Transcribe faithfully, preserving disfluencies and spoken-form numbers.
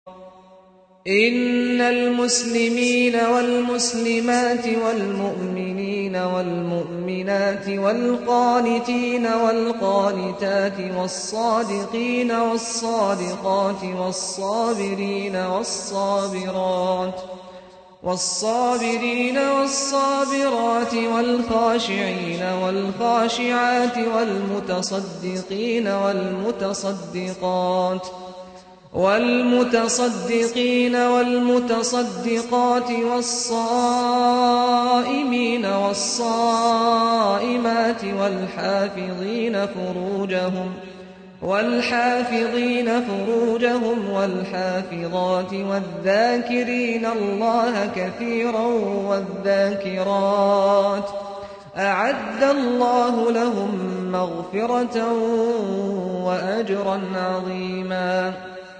إن المسلمين والمسلمات والمؤمنين والمؤمنات والقانتين والقانتات والصادقين والصادقات والصابرين والصابرات والصابرين والصابرات والخاشعين والخاشعات والمتصدقين والمتصدقات والمتصدقين والمتصدقات والصائمين والصائمات والحافظين فروجهم والحافظين فروجهم والحافظات والذاكرين الله كثيرا والذاكرات أعد الله لهم مغفرة وأجرا عظيما.